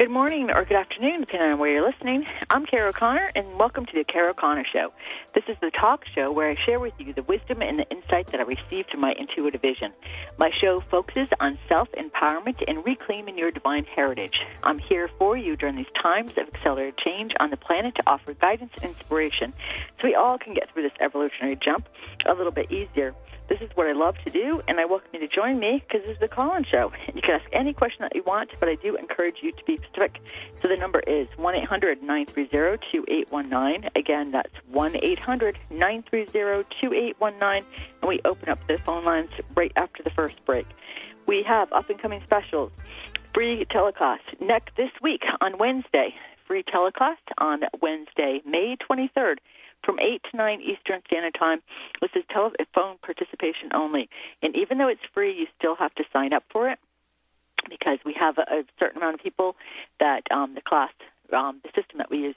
Good morning or good afternoon, depending on where you're listening. I'm Kara O'Connor, and welcome to the Kara O'Connor Show. This is the talk show where I share with you the wisdom and the insight that I received from my intuitive vision. My show focuses on self-empowerment and reclaiming your divine heritage. I'm here for you during these times of accelerated change on the planet to offer guidance and inspiration so we all can get through this evolutionary jump a little bit easier. This is what I love to do, and I welcome you to join me because this is the call-in show. You can ask any question that you want, but I do encourage you to be specific. So the number is 1-800-930-2819. Again, that's 1-800-930-2819, and we open up the phone lines right after the first break. We have up-and-coming specials, free telecast this week on Wednesday. Free telecast on Wednesday, May 23rd. From 8 to 9 Eastern Standard Time. This is telephone participation only. And even though it's free, you still have to sign up for it because we have a certain amount of people that the class, the system that we use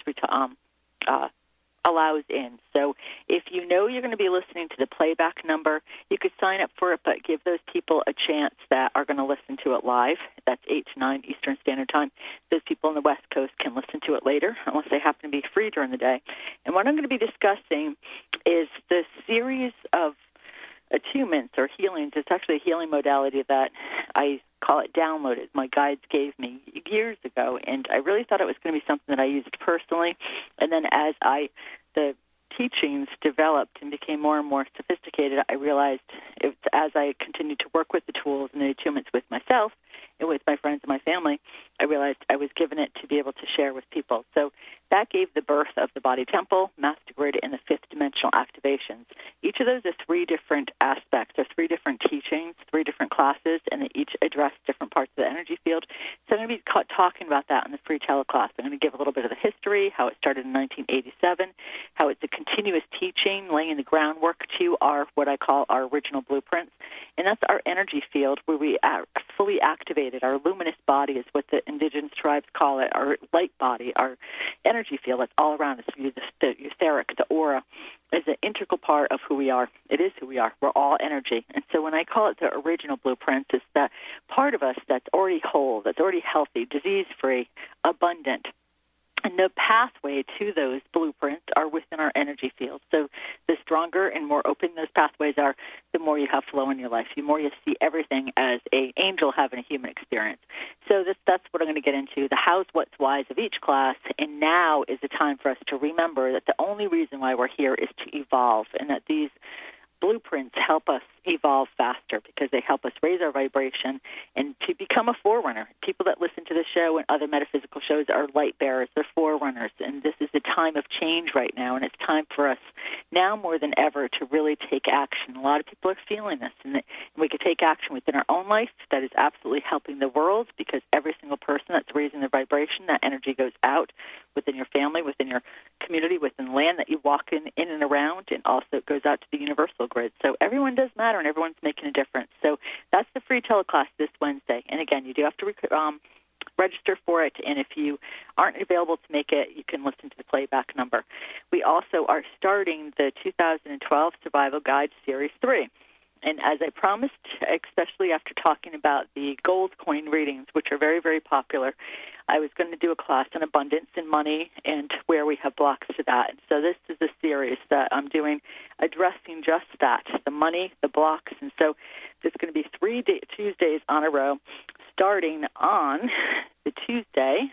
allows in. So if you know you're going to be listening to the playback number, you could sign up for it, but give those people a chance that are going to listen to it live. That's 8 to 9 Eastern Standard Time. Those people on the West Coast can listen to it later, unless they happen to be free during the day. And what I'm going to be discussing is the series of attunements or healings. It's actually a healing modality that I call it downloaded. My guides gave me years ago, and I really thought it was going to be something that I used personally. And then as the teachings developed and became more and more sophisticated, I realized as I continued to work with the tools and the attunements with myself and with my friends and my family, I realized I was given it to be able to share with people. So that gave the birth of the Body Temple, Master Grid, and the fifth dimensional activations. Each of those are three different aspects. They're three different teachings, three different classes, and they each address different parts of the energy field. So I'm going to be talking about that in the free teleclass. I'm going to give a little bit of the history, how it started in 1987, how it's a continuous teaching, laying the groundwork to what I call our original blueprints. And that's our energy field where we are fully activated. Our luminous body is what the indigenous tribes call it, our light body, our energy field that's all around us. The etheric, the aura, is an integral part of who we are. It is who we are. We're all energy. And so when I call it the original blueprints, it's that part of us that's already whole, that's already healthy, disease-free, abundant. And the pathway to those blueprints are within our energy field. So the stronger and more open those pathways are, the more you have flow in your life, the more you see everything as an angel having a human experience. So that's what I'm going to get into, the hows, what's, whys of each class. And now is the time for us to remember that the only reason why we're here is to evolve, and that these blueprints help us evolve faster because they help us raise our vibration and to become a forerunner. People that listen to the show and other metaphysical shows are light bearers. They're forerunners, and this is the time of change right now, and it's time for us now more than ever to really take action. A lot of people are feeling this, and we can take action within our own life. That is absolutely helping the world because every single person that's raising their vibration, that energy goes out within your family, within your community, within the land that you walk in and around, and also it goes out to the universal grid. So everyone does matter, and everyone's making a difference. So that's the free teleclass this Wednesday. And again, you do have to register for it, and if you aren't available to make it, you can listen to the playback number. We also are starting the 2012 Survival Guide Series 3. And as I promised, especially after talking about the gold coin readings, which are very, very popular, I was going to do a class on abundance and money and where we have blocks to that. And so this is a series that I'm doing addressing just that, the money, the blocks. And so there's going to be 3 Tuesdays on a row, starting on the Tuesday,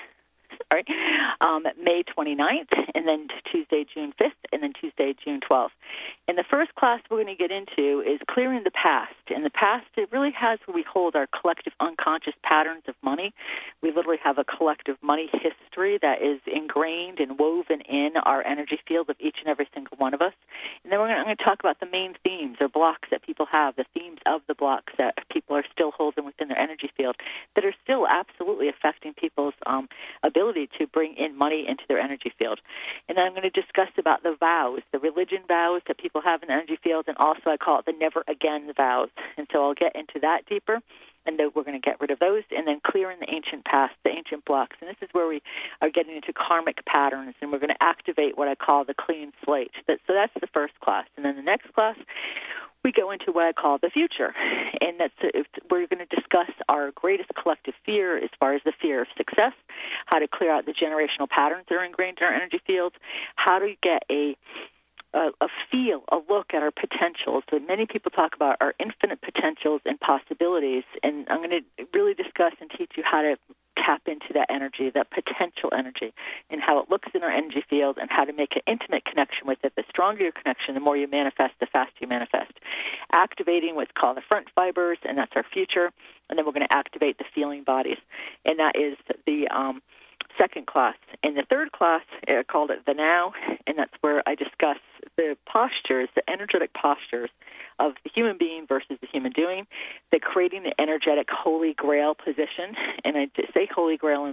May 29th, and then Tuesday, June 5th, and then Tuesday, June 12th. And the first class we're going to get into is clearing the past. And the past, it really has where we hold our collective unconscious patterns of money. We literally have a collective money history that is ingrained and woven in our energy field of each and every single one of us. And then I'm going to talk about the main themes or blocks that people have, the themes of the blocks that people are still holding within their energy field that are still absolutely affecting people's ability to bring in money into their energy field. And then I'm going to discuss about the vows, the religion vows that people have in the energy field, and also I call it the never again vows. And so I'll get into that deeper, and then we're going to get rid of those, and then clearing the ancient past, the ancient blocks. And this is where we are getting into karmic patterns, and we're going to activate what I call the clean slate. So that's the first class. And then the next class, we go into what I call the future. And we're going to discuss our greatest collective fear as far as the fear of success, how to clear out the generational patterns that are ingrained in our energy fields, how to get a look at our potentials. So many people talk about our infinite potentials and possibilities, and I'm going to really discuss and teach you how to tap into that energy, that potential energy, and how it looks in our energy field and how to make an intimate connection with it. The stronger your connection, the more you manifest, the faster you manifest. Activating what's called the front fibers, and that's our future, and then we're going to activate the feeling bodies, and that is the second class. In the third class, I called it the now, and that's where I discuss the postures, the energetic postures of the human being versus the human doing, the creating the energetic holy grail position. And I say holy grail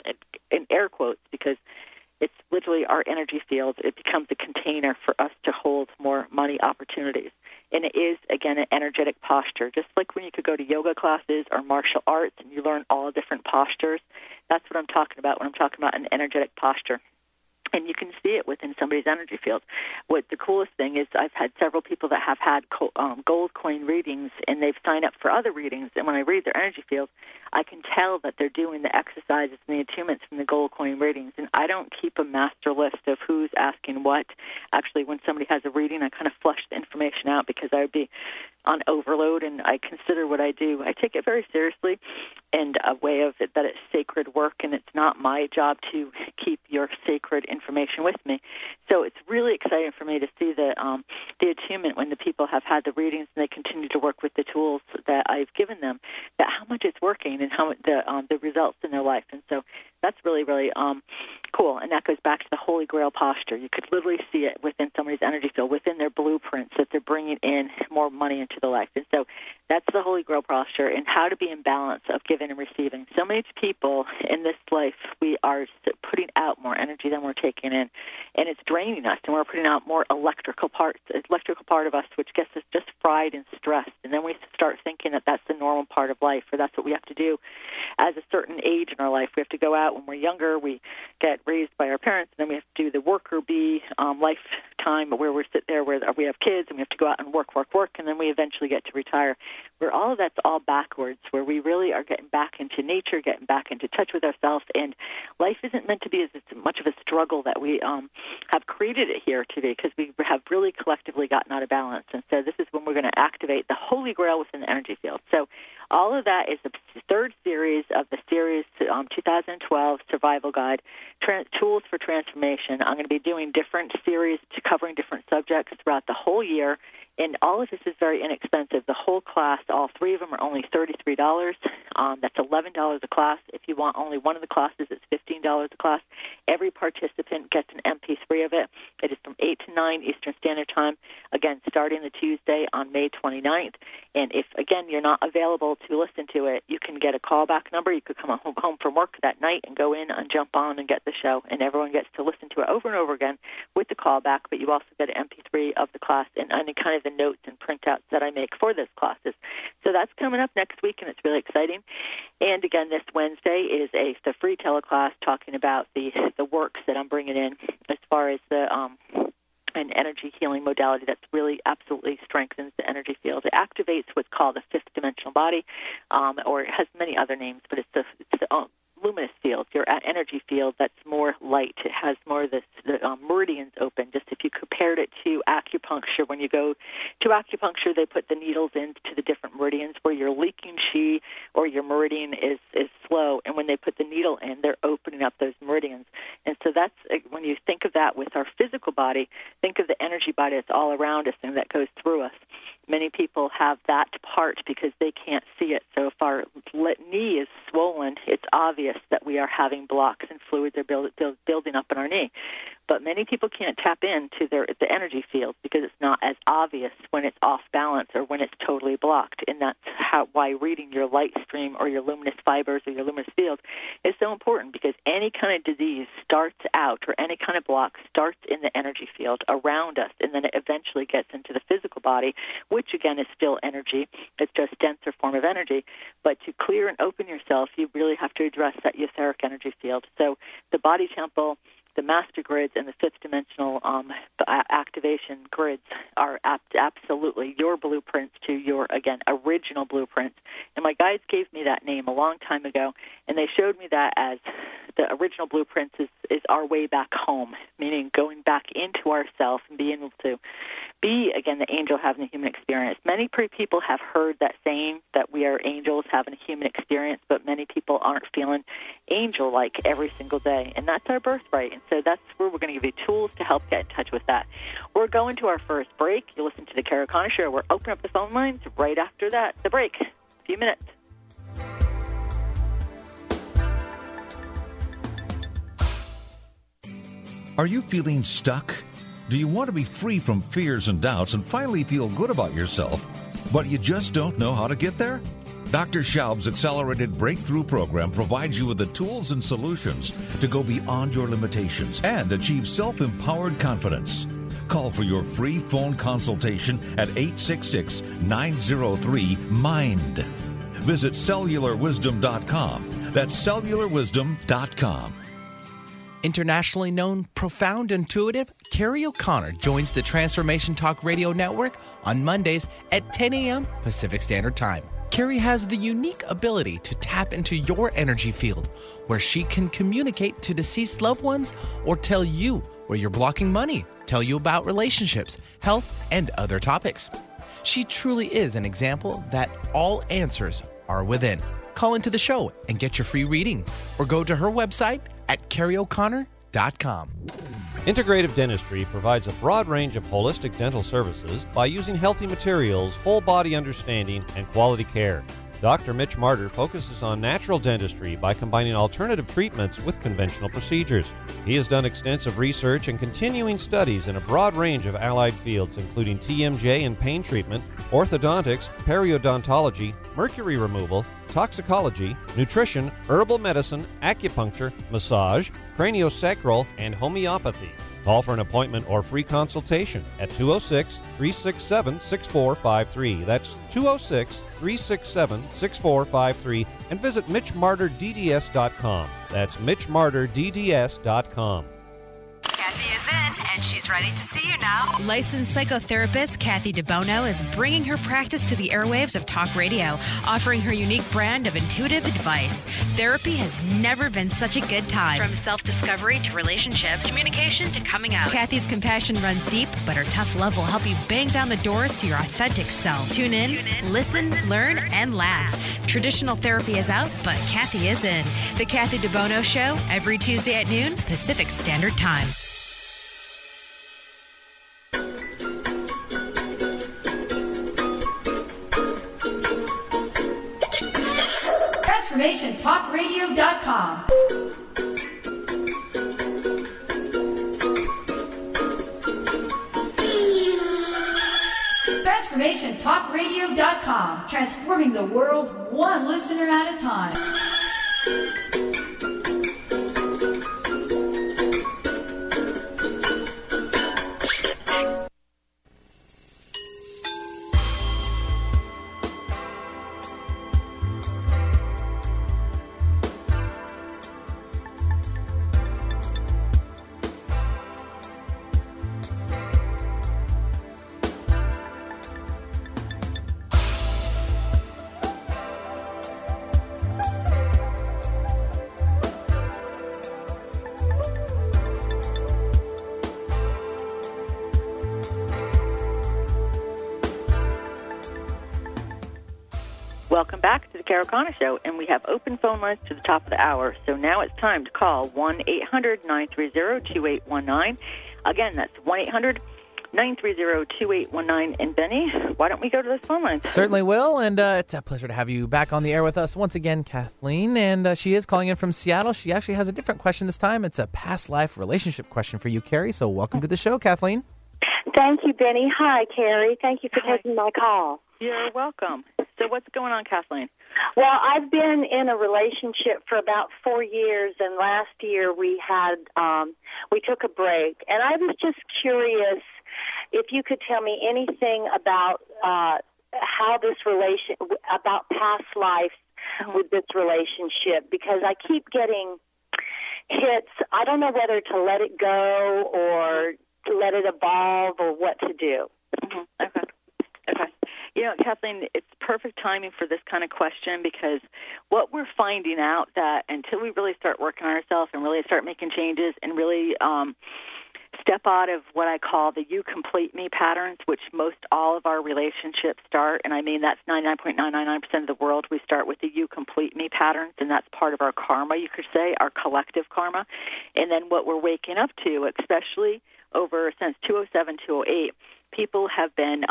in air quotes because it's literally our energy field. It becomes a container for us to hold more money opportunities. And it is, again, an energetic posture. Just like when you could go to yoga classes or martial arts and you learn all different postures, that's what I'm talking about when I'm talking about an energetic posture. And you can see it within somebody's energy field. What the coolest thing is, I've had several people that have had gold coin readings, and they've signed up for other readings. And when I read their energy field, I can tell that they're doing the exercises and the attunements from the gold coin readings. And I don't keep a master list of who's asking what. Actually, when somebody has a reading, I kind of flush the information out because I would be on overload, and I consider what I do. I take it very seriously, and a way of it that it's sacred work, and it's not my job to keep your sacred information with me. So it's really exciting for me to see the attunement when the people have had the readings and they continue to work with the tools that I've given them, that how much it's working and how the results in their life. And so that's really, really cool. And that goes back to the Holy Grail posture. You could literally see it within somebody's energy field, within their blueprints, that they're bringing in more money into the life. And so that's the Holy Grail posture, and how to be in balance of giving and receiving. So many people in this life, we are putting out more energy than we're taking in, and it's draining us, and we're putting out more electrical part of us, which gets us just fried and stressed. And then we start thinking that that's the normal part of life, or that's what we have to do as a certain age in our life. We have to go out when we're younger. We get raised by our parents, and then we have to do the worker bee lifetime where we sit there where we have kids, and we have to go out and work, and then we eventually get to retire, where all of that's all backwards, where we really are getting back into nature, getting back into touch with ourselves, and life isn't meant to be as much of a struggle that we have created it here to be, because we have really collectively gotten out of balance. And so this is when we're going to activate the Holy Grail within the energy field. So all of that is the third series of the series 2012 Survival Guide, Tools for Transformation. I'm going to be doing different series covering different subjects throughout the whole year. And all of this is very inexpensive. The whole class, all three of them are only $33. That's $11 a class. If you want only one of the classes, it's $15 a class. Every participant gets an MP3 of it. It is from 8 to 9 Eastern Standard Time, again, starting the Tuesday on May 29th. And if, again, you're not available to listen to it, you can get a callback number. You could come home from work that night and go in and jump on and get the show. And everyone gets to listen to it over and over again with the callback, but you also get an MP3 of the class and kind of the notes and printouts that I make for those classes. So that's coming up next week, and it's really exciting. And again, this Wednesday is the free teleclass talking about the works that I'm bringing in as far as an energy healing modality that's really absolutely strengthens the energy field. It activates what's called the fifth dimensional body, or it has many other names, but it's the luminous field, your energy field that's more light. It has more of the meridians open. Just if you compared it to acupuncture, when you go to acupuncture, they put the needles into the different meridians where your leaking chi or your meridian is slow. And when they put the needle in, they're opening up those meridians. And so that's, when you think of that with our physical body, think of the energy body that's all around us and that goes through us. Many people have that part because they can't see it. So if our knee is swollen, it's obvious that we are having blocks and fluids are building up in our knee. But many people can't tap into the energy field because it's not as obvious when it's off balance or when it's totally blocked. And that's why reading your light stream or your luminous fibers or your luminous field is so important, because any kind of disease starts out, or any kind of block starts in the energy field around us, and then it eventually gets into the physical body, which again is still energy. It's just a denser form of energy. But to clear and open yourself, you really have to address that etheric energy field. So the body temple the master grids and the fifth dimensional activation grids are absolutely your blueprints to your, again, original blueprints. And my guides gave me that name a long time ago, and they showed me that as the original blueprints is our way back home, meaning going back into ourselves and being able to be, again, the angel having a human experience. Many people have heard that saying that we are angels having a human experience, but many people aren't feeling angel-like every single day, and that's our birthright. And so that's where we're going to give you tools to help get in touch with that. We're going to our first break. You listen to the Carol Connor Show. We're opening up the phone lines right after that. The break. A few minutes. Are you feeling stuck? Do you want to be free from fears and doubts and finally feel good about yourself, but you just don't know how to get there? Dr. Schaub's Accelerated Breakthrough Program provides you with the tools and solutions to go beyond your limitations and achieve self-empowered confidence. Call for your free phone consultation at 866-903-MIND. Visit cellularwisdom.com. That's cellularwisdom.com. Internationally known, profound, intuitive, Carrie O'Connor joins the Transformation Talk Radio Network on Mondays at 10 a.m. Pacific Standard Time. Carrie has the unique ability to tap into your energy field, where she can communicate to deceased loved ones or tell you where you're blocking money, tell you about relationships, health, and other topics. She truly is an example that all answers are within. Call into the show and get your free reading, or go to her website at carrieoconnor.com. Integrative Dentistry provides a broad range of holistic dental services by using healthy materials, whole body understanding, and quality care. Dr. Mitch Martyr focuses on natural dentistry by combining alternative treatments with conventional procedures. He has done extensive research and continuing studies in a broad range of allied fields, including TMJ and pain treatment, orthodontics, periodontology, mercury removal, toxicology, nutrition, herbal medicine, acupuncture, massage, craniosacral, and homeopathy. Call for an appointment or free consultation at 206-367-6453. That's 206-367-6453. And visit MitchMartyrDDS.com. That's MitchMartyrDDS.com. Kathy is in, and she's ready to see you now. Licensed psychotherapist Kathy DeBono is bringing her practice to the airwaves of talk radio, offering her unique brand of intuitive advice. Therapy has never been such a good time. From self-discovery to relationships, communication to coming out. Kathy's compassion runs deep, but her tough love will help you bang down the doors to your authentic self. Tune in, listen, learn, and laugh. Traditional therapy is out, but Kathy is in. The Kathy DeBono Show, every Tuesday at noon, Pacific Standard Time. TransformationTalkRadio.com. TransformationTalkRadio.com. Transforming the world one listener at a time. Welcome back to the Carol Connor Show, and we have open phone lines to the top of the hour. So now it's time to call 1-800-930-2819. Again, that's 1-800-930-2819. And Benny, why don't we go to those phone lines? Certainly will, and it's a pleasure to have you back on the air with us once again, Kathleen. And she is calling in from Seattle. She actually has a different question this time. It's a past life relationship question for you, Carrie. So welcome to the show, Kathleen. Thank you, Benny. Hi, Carrie. Thank you for taking my call. You're welcome. So what's going on, Kathleen? Well, I've been in a relationship for about 4 years, and last year we took a break. And I was just curious if you could tell me anything about how this about past life with this relationship, because I keep getting hits, I don't know whether to let it go or to let it evolve or what to do. Mm-hmm. Okay. You know, Kathleen, it's perfect timing for this kind of question, because what we're finding out that until we really start working on ourselves and really start making changes and really step out of what I call the you complete me patterns, which most all of our relationships start, and I mean that's 99.999% of the world, we start with the you complete me patterns, and that's part of our karma, you could say, our collective karma. And then what we're waking up to, especially over since 2007, 2008, people have been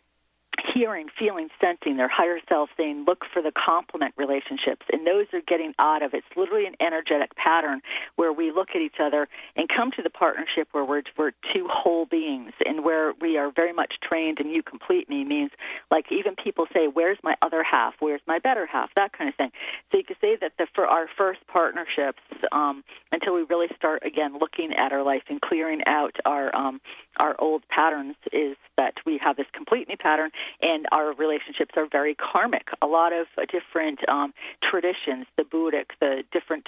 hearing, feeling, sensing their higher self saying, look for the complement relationships. And those are getting out of, it's literally an energetic pattern where we look at each other and come to the partnership where we're two whole beings, and where we are very much trained in you complete me means, like, even people say, where's my other half? Where's my better half? That kind of thing. So you could say that for our first partnerships, until we really start, again, looking at our life and clearing out our old patterns, is that we have this complete me pattern, and our relationships are very karmic. A lot of different traditions, the Buddhic, the different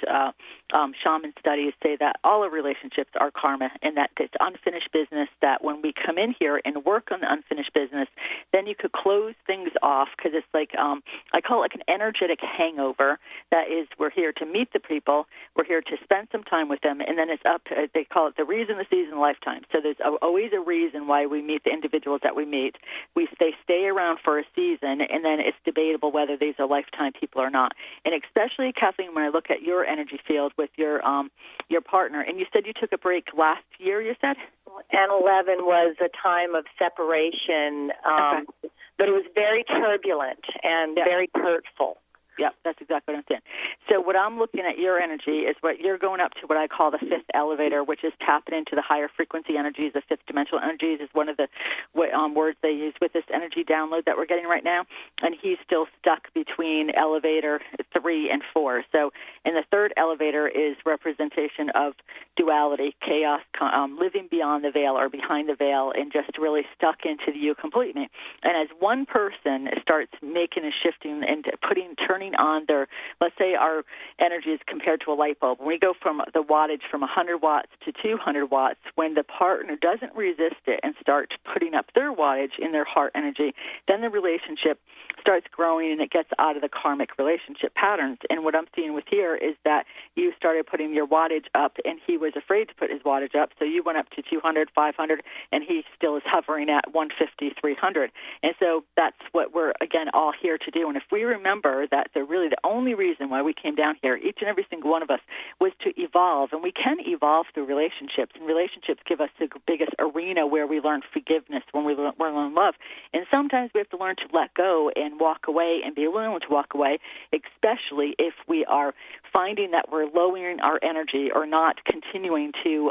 shaman studies say that all our relationships are karma, and that it's unfinished business, that when we come in here and work on the unfinished business, then you could close things off, because it's like, I call it like an energetic hangover. That is, we're here to meet the people, we're here to spend some time with them, and then it's up, they call it the reason, the season, the lifetime. So there's always a reason why we meet the individuals that we meet. They stay around for a season, and then it's debatable whether these are lifetime people or not. And especially, Kathleen, when I look at your energy field with your partner, and you said you took a break last year, you said? And 11 was a time of separation, okay. But it was very turbulent and very hurtful. Yeah, that's exactly what I'm saying. So what I'm looking at your energy is what you're going up to, what I call the fifth elevator, which is tapping into the higher frequency energies. The fifth dimensional energies is one of the words they use with this energy download that we're getting right now. And he's still stuck between elevator 3 and 4. So in the third elevator is representation of duality, chaos, living beyond the veil or behind the veil, and just really stuck into the you complete me. And as one person starts making a shifting and turning on their, let's say our energy is compared to a light bulb. When we go from the wattage from 100 watts to 200 watts, when the partner doesn't resist it and start putting up their wattage in their heart energy, then the relationship starts growing and it gets out of the karmic relationship patterns. And what I'm seeing with here is that you started putting your wattage up, and he was afraid to put his wattage up, so you went up to 200, 500, and he still is hovering at 150, 300. And so that's what we're, again, all here to do. And if we remember that the only reason why we came down here, each and every single one of us, was to evolve. And we can evolve through relationships. And relationships give us the biggest arena where we learn forgiveness, when we learn love. And sometimes we have to learn to let go and walk away and be willing to walk away, especially if we are finding that we're lowering our energy or not continuing to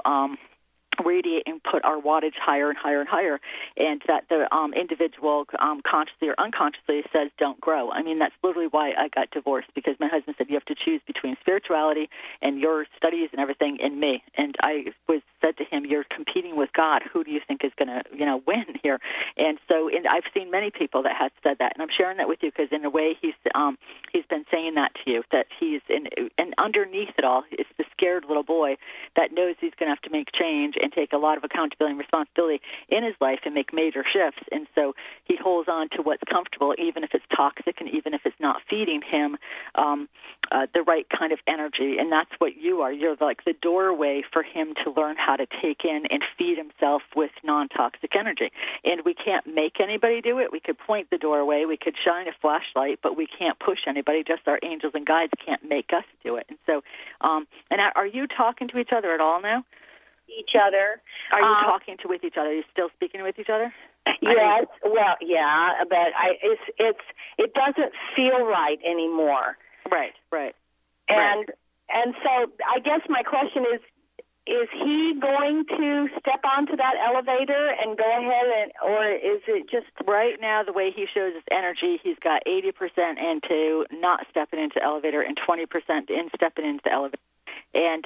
radiate and put our wattage higher and higher and higher, and that the individual consciously or unconsciously says don't grow. I mean, that's literally why I got divorced, because my husband said you have to choose between spirituality and your studies and everything and me. And I said to him, you're competing with God. Who do you think is going to win here? And so I've seen many people that have said that, and I'm sharing that with you because in a way he's been saying that to you, that he's and underneath it all is the scared little boy that knows he's going to have to make change and take a lot of accountability and responsibility in his life and make major shifts. And so he holds on to what's comfortable, even if it's toxic and even if it's not feeding him the right kind of energy. And that's what you are. You're like the doorway for him to learn how to take in and feed himself with non-toxic energy. And we can't make anybody do it. We could point the doorway, we could shine a flashlight, but we can't push anybody. Just our angels and guides can't make us do it. And so, and are you talking to each other at all now? Each other. Are you talking with each other? Are you still speaking with each other? Yes. Well, yeah, but it doesn't feel right anymore. Right. And so I guess my question is he going to step onto that elevator and go ahead or is it just... Right now, the way he shows his energy, he's got 80% into not stepping into the elevator and 20% in stepping into the elevator. And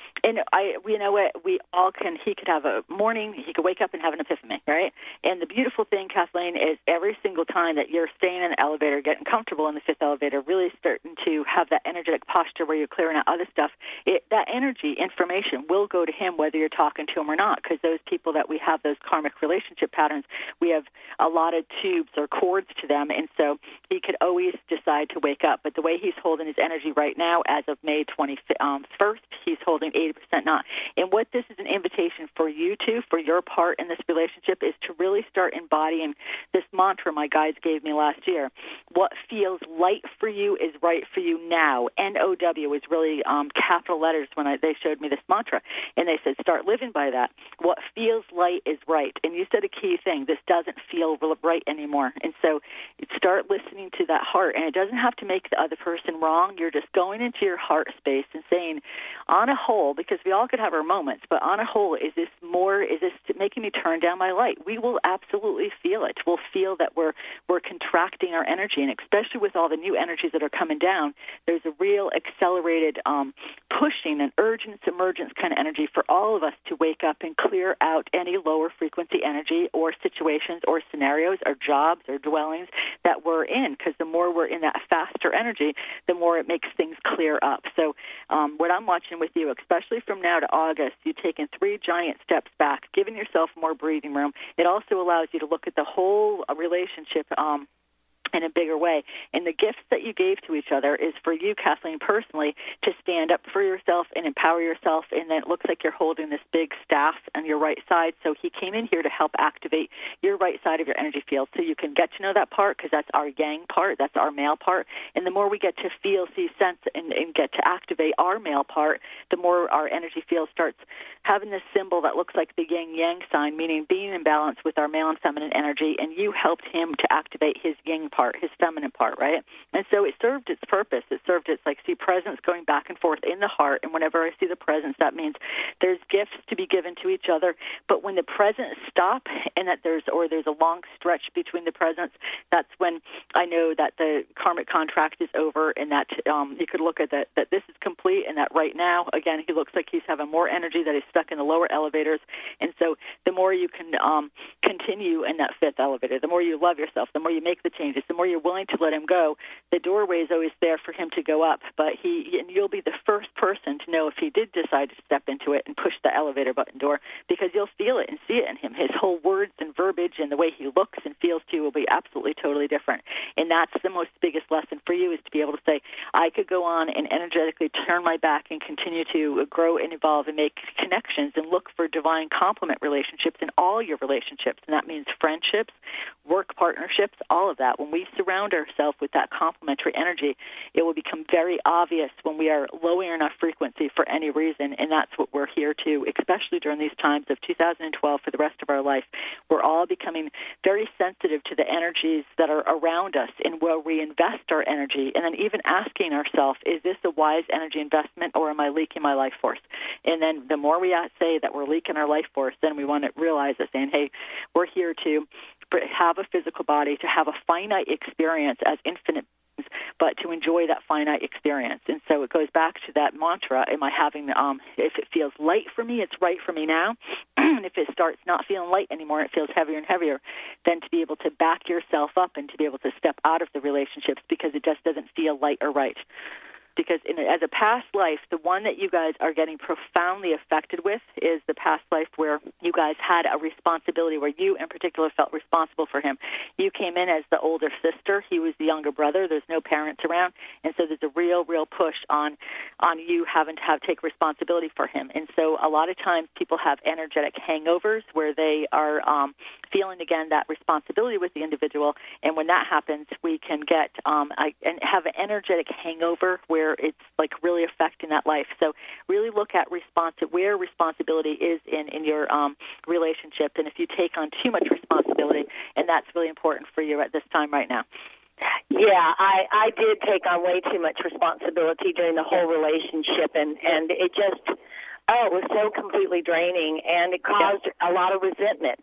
you know what, we all can. He could have a morning. He could wake up and have an epiphany, right? And the beautiful thing, Kathleen, is every single time that you're staying in the elevator, getting comfortable in the fifth elevator, really starting to have that energetic posture where you're clearing out other stuff. That energy, information, will go to him whether you're talking to him or not. Because those people that we have those karmic relationship patterns, we have a lot of tubes or cords to them, and so he could always decide to wake up. But the way he's holding his energy right now, as of May 21st, he's holding 80% not. And what this is an invitation for you to, for your part in this relationship, is to really start embodying this mantra my guides gave me last year. What feels light for you is right for you now. N-O-W was really capital letters when they showed me this mantra. And they said, start living by that. What feels light is right. And you said a key thing, this doesn't feel right anymore. And so start listening to that heart. And it doesn't have to make the other person wrong. You're just going into your heart space and saying, on a whole, because we all could have our moments, but on a whole, is this making me turn down my light? We will absolutely feel it. We'll feel that we're contracting our energy, and especially with all the new energies that are coming down, there's a real accelerated pushing and urgent emergence kind of energy for all of us to wake up and clear out any lower frequency energy or situations or scenarios or jobs or dwellings that we're in, because the more we're in that faster energy, the more it makes things clear up. So what I'm watching with you, especially from now to August, you've taken 3 giant steps back, giving yourself more breathing room. It also allows you to look at the whole relationship in a bigger way. And the gifts that you gave to each other is for you, Kathleen, personally, to stand up for yourself and empower yourself. And then it looks like you're holding this big staff on your right side. So he came in here to help activate your right side of your energy field. So you can get to know that part, because that's our yang part, that's our male part. And the more we get to feel, see, sense, and get to activate our male part, the more our energy field starts having this symbol that looks like the yin-yang sign, meaning being in balance with our male and feminine energy. And you helped him to activate his yin part, his feminine part, right? And so it served its purpose. It served its presence going back and forth in the heart. And whenever I see the presence, that means there's gifts to be given to each other. But when the presents stop, and that there's a long stretch between the presents, that's when I know that the karmic contract is over, and that you could look at that this is complete, and that right now, again, he looks like he's having more energy, that he's stuck in the lower elevators. And so the more you can continue in that fifth elevator, the more you love yourself, the more you make the changes, the more you're willing to let him go, the doorway is always there for him to go up. But you'll be the first person to know if he did decide to step into it and push the elevator button door, because you'll feel it and see it in him. His whole words and verbiage and the way he looks and feels to you will be absolutely totally different. And that's the most biggest lesson for you, is to be able to say, I could go on and energetically turn my back and continue to grow and evolve and make connections and look for divine complement relationships in all your relationships. And that means friendships, work partnerships, all of that. When we surround ourselves with that complementary energy, it will become very obvious when we are lowering our frequency for any reason, and that's what we're here to, especially during these times of 2012 for the rest of our life. We're all becoming very sensitive to the energies that are around us and where we invest our energy, and then even asking ourselves, is this a wise energy investment, or am I leaking my life force? And then the more we say that we're leaking our life force, then we want to realize that, saying, hey, we're here to have a physical body, to have a finite experience as infinite beings, but to enjoy that finite experience. And so it goes back to that mantra, am I having, if it feels light for me, it's right for me now. And if it starts not feeling light anymore, it feels heavier and heavier, then to be able to back yourself up and to be able to step out of the relationships because it just doesn't feel light or right. Because as a past life, the one that you guys are getting profoundly affected with is the past life where you guys had a responsibility, where you in particular felt responsible for him. You came in as the older sister. He was the younger brother. There's no parents around. And so there's a real push on you having to take responsibility for him. And so a lot of times people have energetic hangovers where they are feeling, again, that responsibility with the individual. And when that happens, we can get and have an energetic hangover where it's really affecting that life. So really look at where responsibility is in your relationship, and if you take on too much responsibility, and that's really important for you at this time right now. Yeah, I did take on way too much responsibility during the whole relationship, and it just, it was so completely draining, and it caused a lot of resentment.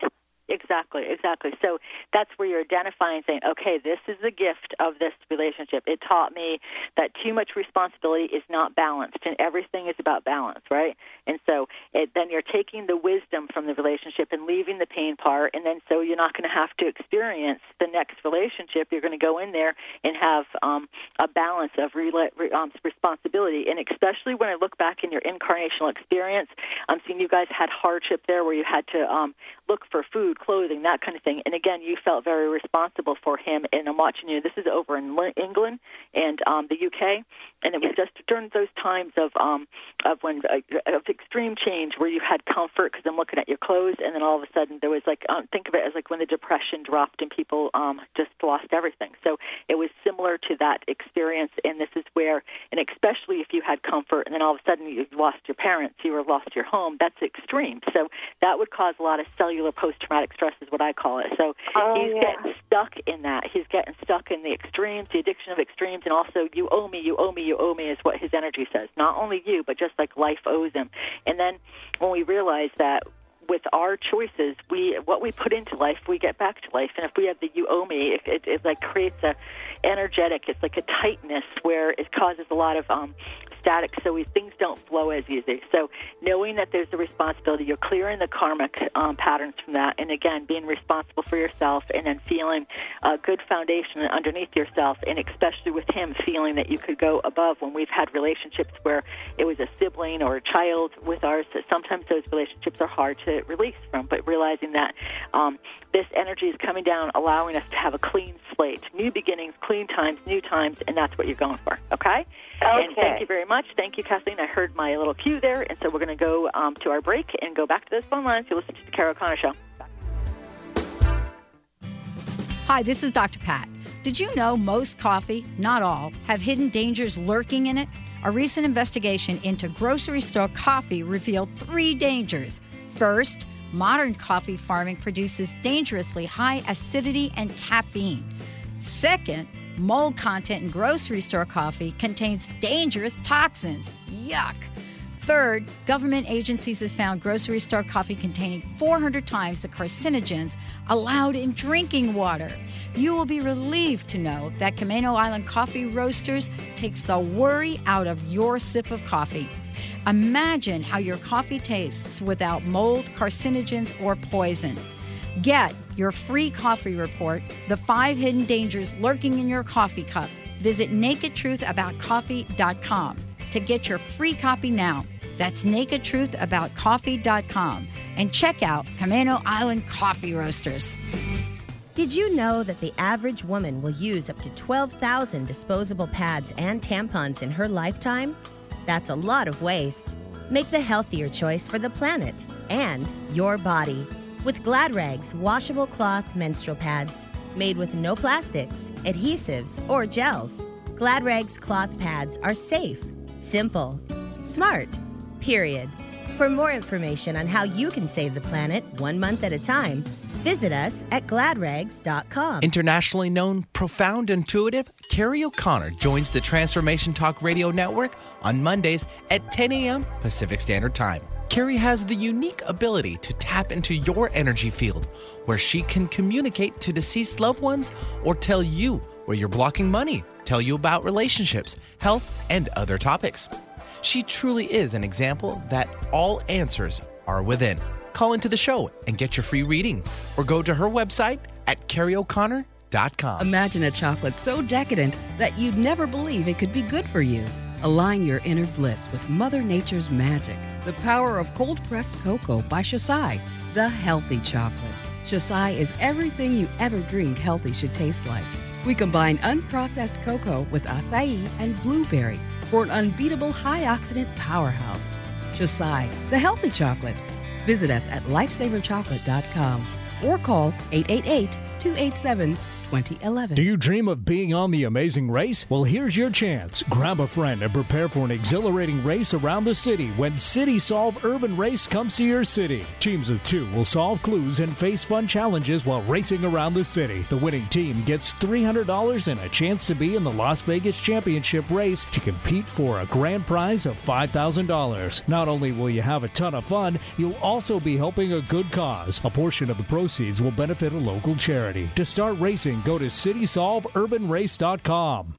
Exactly. So that's where you're identifying, saying, okay, this is the gift of this relationship. It taught me that too much responsibility is not balanced, and everything is about balance, right? And so then you're taking the wisdom from the relationship and leaving the pain part, and then so you're not going to have to experience the next relationship. You're going to go in there and have a balance of responsibility. And especially when I look back in your incarnational experience, I'm seeing you guys had hardship there where you had to look for food, clothing, that kind of thing. And again, you felt very responsible for him. And I'm watching you. This is over in England and the UK, and it was just during those times of when of extreme change where you had comfort because I'm looking at your clothes, and then all of a sudden there was like think of it as like when the Depression dropped and people just lost everything. So it was similar to that experience, and this is where, and especially if you had comfort and then all of a sudden you lost your parents, you lost your home. That's extreme. So that would cause a lot of cellular post-traumatic stress is what I call it. So he's getting stuck in that. He's getting stuck in the extremes, the addiction of extremes, and also you owe me, you owe me, you owe me is what his energy says. Not only you, but just like life owes him. And then when we realize that with our choices, what we put into life, we get back to life. And if we have the you owe me, it like creates a energetic, it's like a tightness where it causes a lot of static, so things don't flow as easy. So knowing that there's a responsibility, you're clearing the karmic patterns from that, and again, being responsible for yourself, and then feeling a good foundation underneath yourself, and especially with him, feeling that you could go above. When we've had relationships where it was a sibling or a child with ours, sometimes those relationships are hard to release from, but realizing that this energy is coming down, allowing us to have a clean slate, new beginnings, clean times, new times, and that's what you're going for, okay? And thank you very much. Thank you, Kathleen. I heard my little cue there, and so we're going to go to our break and go back to those phone lines. You'll listen to the Carol O'Connor Show. Hi, this is Dr. Pat. Did you know most coffee, not all, have hidden dangers lurking in it? A recent investigation into grocery store coffee revealed 3 dangers. First, modern coffee farming produces dangerously high acidity and caffeine. Second, mold content in grocery store coffee contains dangerous toxins. Yuck. Third, government agencies have found grocery store coffee containing 400 times the carcinogens allowed in drinking water. You will be relieved to know that Camano Island Coffee Roasters takes the worry out of your sip of coffee. Imagine how your coffee tastes without mold, carcinogens, or poison. Get your free coffee report, The 5 Hidden Dangers Lurking in Your Coffee Cup. Visit nakedtruthaboutcoffee.com to get your free copy now. That's nakedtruthaboutcoffee.com. And check out Camano Island Coffee Roasters. Did you know that the average woman will use up to 12,000 disposable pads and tampons in her lifetime? That's a lot of waste. Make the healthier choice for the planet and your body with Glad Rags washable cloth menstrual pads made with no plastics, adhesives, or gels. Glad Rags cloth pads are safe, simple, smart, period. For more information on how you can save the planet 1 month at a time, visit us at gladrags.com. Internationally known, profound, intuitive, Carrie O'Connor joins the Transformation Talk Radio Network on Mondays at 10 a.m. Pacific Standard Time. Carrie has the unique ability to tap into your energy field, where she can communicate to deceased loved ones or tell you where you're blocking money, tell you about relationships, health, and other topics. She truly is an example that all answers are within. Call into the show and get your free reading, or go to her website at carrieoconnor.com. Imagine a chocolate so decadent that you'd never believe it could be good for you. Align your inner bliss with Mother Nature's magic. The power of cold-pressed cocoa by Shosai, the healthy chocolate. Shosai is everything you ever dreamed healthy should taste like. We combine unprocessed cocoa with acai and blueberry for an unbeatable high-oxidant powerhouse. Shosai, the healthy chocolate. Visit us at lifesaverchocolate.com or call 888-287-12 2011. Do you dream of being on the Amazing Race? Well, here's your chance. Grab a friend and prepare for an exhilarating race around the city when City Solve Urban Race comes to your city. Teams of 2 will solve clues and face fun challenges while racing around the city. The winning team gets $300 and a chance to be in the Las Vegas Championship race to compete for a grand prize of $5,000. Not only will you have a ton of fun, you'll also be helping a good cause. A portion of the proceeds will benefit a local charity. To start racing, go to citysolveurbanrace.com.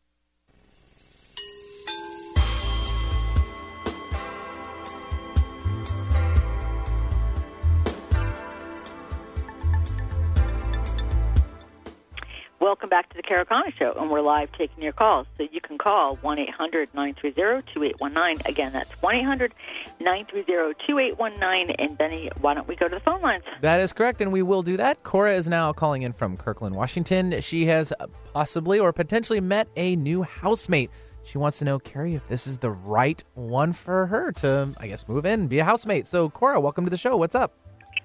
Welcome back to the Carol Connor Show, and we're live taking your calls. So you can call 1-800-930-2819. Again, that's 1-800-930-2819. And Benny, why don't we go to the phone lines? That is correct, and we will do that. Cora is now calling in from Kirkland, Washington. She has possibly or potentially met a new housemate. She wants to know, Carrie, if this is the right one for her to, I guess, move in, be a housemate. So, Cora, welcome to the show. What's up?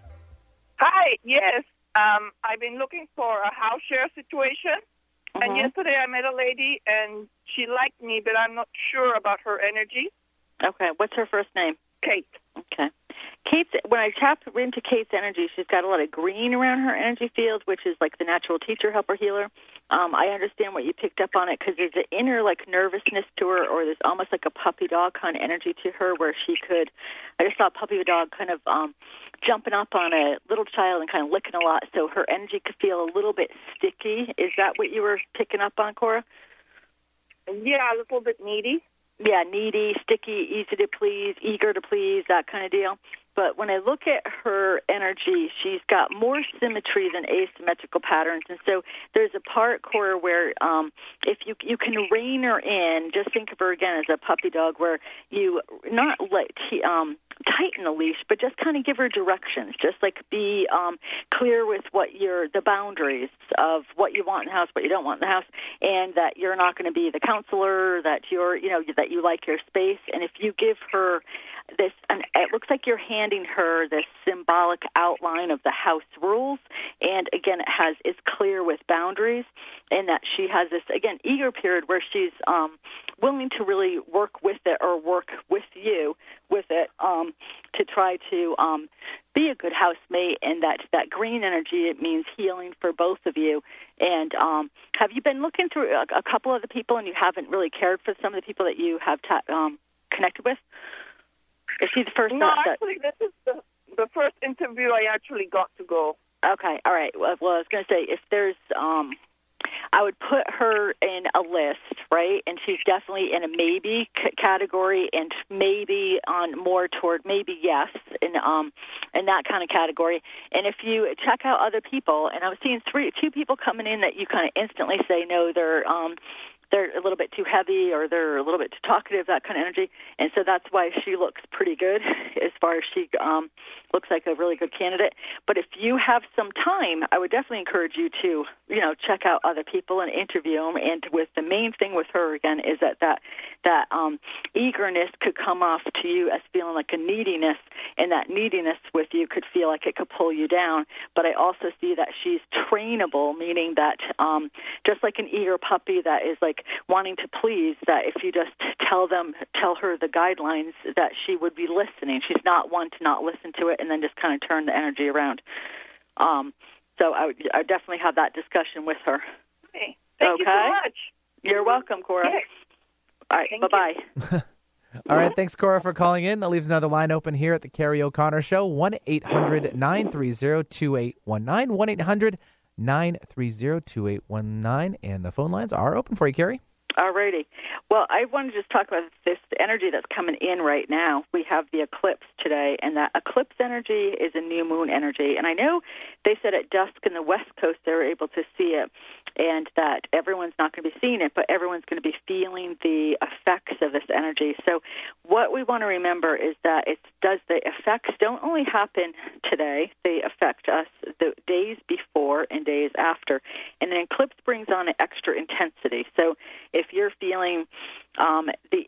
Hi, yes. I've been looking for a house share situation, and yesterday I met a lady, and she liked me, but I'm not sure about her energy. Okay, what's her first name? Kate. Okay. When I tap into Kate's energy, she's got a lot of green around her energy field, which is like the natural teacher, helper, healer. I understand what you picked up on it because there's an inner like nervousness to her, or there's almost like a puppy dog kind of energy to her where she could, I just saw a puppy dog kind of jumping up on a little child and kind of licking a lot, so her energy could feel a little bit sticky. Is that what you were picking up on, Cora? Yeah, a little bit needy. Yeah, needy, sticky, easy to please, eager to please, that kind of deal. But when I look at her energy, she's got more symmetry than asymmetrical patterns. And so there's a part, Cora, where if you can rein her in, just think of her again as a puppy dog where you not let tighten the leash, but just kind of give her directions. Just like be clear with what the boundaries of what you want in the house, what you don't want in the house, and that you're not going to be the counselor, that that you like your space. And if you give her this, and it looks like you're handing her this symbolic outline of the house rules, and again, it's clear with boundaries, and that she has this, again, eager period where she's willing to really work with it or work with you with it to try to be a good housemate, and that green energy, it means healing for both of you. And have you been looking through a couple of the people and you haven't really cared for some of the people that you have connected with? Is she the first? No, actually, this is the first interview I actually got to go. Okay, all right. Well, I was going to say, if there's, I would put her in a list, right? And she's definitely in a maybe category, and maybe on more toward maybe yes, in that kind of category. And if you check out other people, and I was seeing two people coming in that you kind of instantly say no, they're a little bit too heavy or they're a little bit too talkative, that kind of energy. And so that's why she looks pretty good as far as she looks like a really good candidate. But if you have some time, I would definitely encourage you to, check out other people and interview them. And with the main thing with her, again, is that eagerness could come off to you as feeling like a neediness, and that neediness with you could feel like it could pull you down. But I also see that she's trainable, meaning that just like an eager puppy that is like wanting to please, that if you just tell her the guidelines, that she would be listening. She's not one to not listen to it and then just kind of turn the energy around. So I would definitely have that discussion with her. Okay. Thank you so much. You're welcome, Cora. Yes. All right, bye-bye. All right, thanks, Cora, for calling in. That leaves another line open here at the Carrie O'Connor Show, 1-800-930-2819, 1-800-930-2819, and the phone lines are open for you, Carrie. All righty. Well, I wanted to just talk about this energy that's coming in right now. We have the eclipse today, and that eclipse energy is a new moon energy. And I know they said at dusk in the West Coast they were able to see it, and that everyone's not going to be seeing it, but everyone's going to be feeling the effects of this energy. So what we want to remember is that the effects don't only happen today, they affect us the days before and days after. And an eclipse brings on an extra intensity. So if you're feeling the intense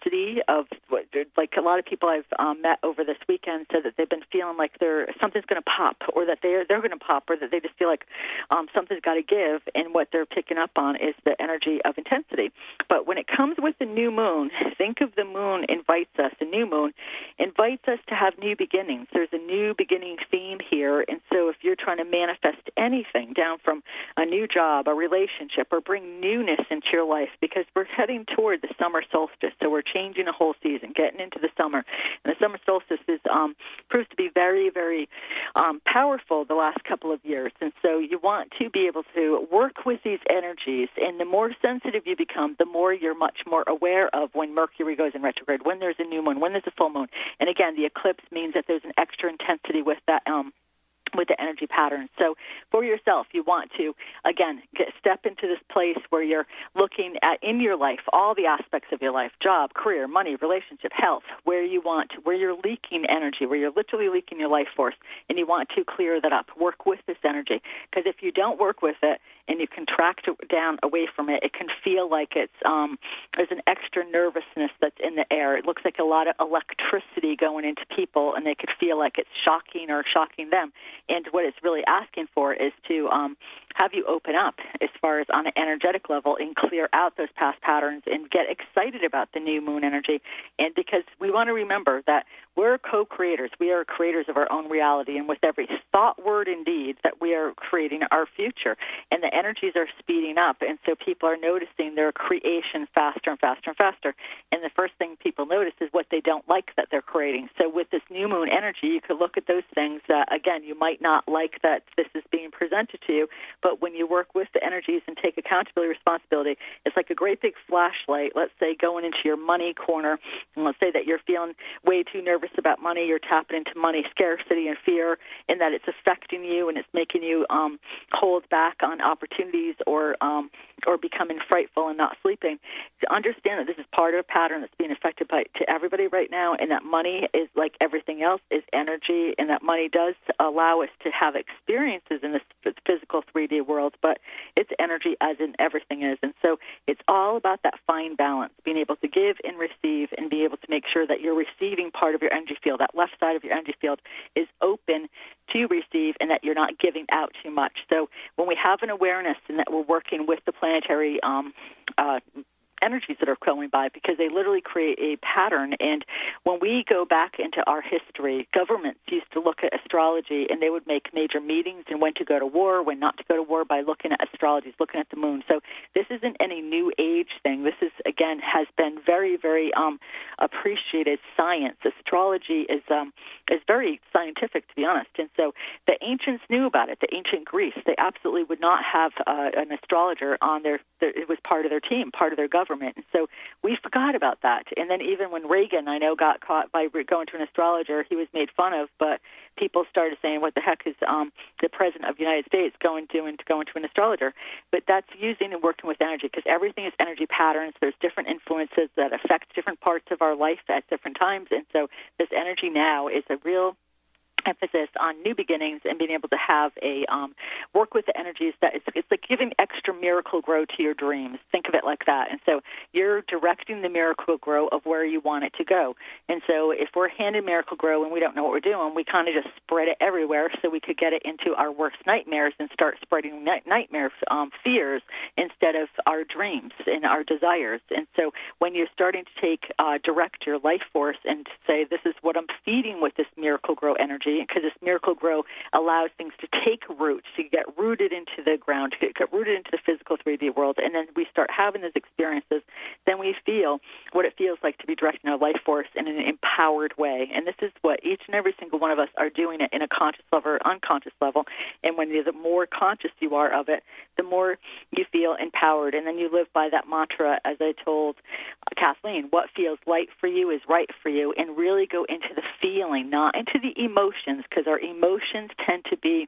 intensity of like a lot of people I've met over this weekend said that they've been feeling like something's going to pop, or that they're going to pop, or that they just feel like something's got to give. And what they're picking up on is the energy of intensity. But when it comes with the new moon, think of the moon invites us. The new moon invites us to have new beginnings. There's a new beginning theme here, and so if you're trying to manifest anything down from a new job, a relationship, or bring newness into your life, because we're heading toward the summer solstice, so we're changing a whole season, getting into the summer. And the summer solstice proves to be very, very powerful the last couple of years. And so you want to be able to work with these energies, and the more sensitive you become, the more you're much more aware of when Mercury goes in retrograde, when there's a new moon, when there's a full moon. And again, the eclipse means that there's an extra intensity with that with the energy pattern. So for yourself, you want to, again, step into this place where you're looking at in your life, all the aspects of your life, job, career, money, relationship, health, where you're leaking energy, where you're literally leaking your life force, and you want to clear that up. Work with this energy, because if you don't work with it and you contract it down away from it, it can feel like it's there's an extra nervousness that's in the air. It looks like a lot of electricity going into people, and they could feel like it's shocking or shocking them. And what it's really asking for is to have you open up as far as on an energetic level and clear out those past patterns and get excited about the new moon energy. And because we want to remember that we're co-creators. We are creators of our own reality. And with every thought, word, and deed, that we are creating our future. And the energies are speeding up. And so people are noticing their creation faster and faster and faster. And the first thing people notice is what they don't like that they're creating. So with this new moon energy, you could look at those things that, again, you might not like that this is being presented to you. But when you work with the energies and take accountability, responsibility, it's like a great big flashlight, let's say, going into your money corner. And let's say that you're feeling way too nervous about money, you're tapping into money scarcity and fear, and that it's affecting you and it's making you hold back on opportunities or becoming frightful and not sleeping. To understand that this is part of a pattern that's being affected to everybody right now, and that money is, like everything else, is energy, and that money does allow us to have experiences in this physical 3D world, but it's energy as in everything is. And so it's all about that fine balance, being able to give and receive, and be able to make sure that you're receiving part of your energy field. That left side of your energy field is open to receive, and that you're not giving out too much. So when we have an awareness and that we're working with the planetary energies that are going by, because they literally create a pattern. And when we go back into our history, governments used to look at astrology, and they would make major meetings and when to go to war, when not to go to war, by looking at astrology, looking at the moon. So this isn't any new age thing. This is, again, has been very, very appreciated science. Astrology is very scientific, to be honest. And so the ancients knew about it. The ancient Greece, they absolutely would not have an astrologer on their it was part of their team, part of their government. And so we forgot about that. And then even when Reagan, I know, got caught by going to an astrologer, he was made fun of, but people started saying, what the heck is the president of the United States going to an astrologer? But that's using and working with energy, because everything is energy patterns. There's different influences that affect different parts of our life at different times. And so this energy now is a real emphasis on new beginnings and being able to have a work with the energies that it's like giving extra miracle grow to your dreams. Think of it like that. And so you're directing the miracle grow of where you want it to go. And so if we're handing miracle grow and we don't know what we're doing, we kind of just spread it everywhere so we could get it into our worst nightmares and start spreading nightmares, fears, instead of our dreams and our desires. And so when you're starting to direct your life force and say, this is what I'm feeding with this miracle grow energy, because this miracle grow allows things to take root, to get rooted into the ground, to get rooted into the physical 3D world, and then we start having those experiences, then we feel what it feels like to be directing our life force in an empowered way. And this is what each and every single one of us are doing it in a conscious level or unconscious level. And when the more conscious you are of it, the more you feel empowered. And then you live by that mantra, as I told Kathleen, what feels light for you is right for you, and really go into the feeling, not into the emotions, because our emotions tend to be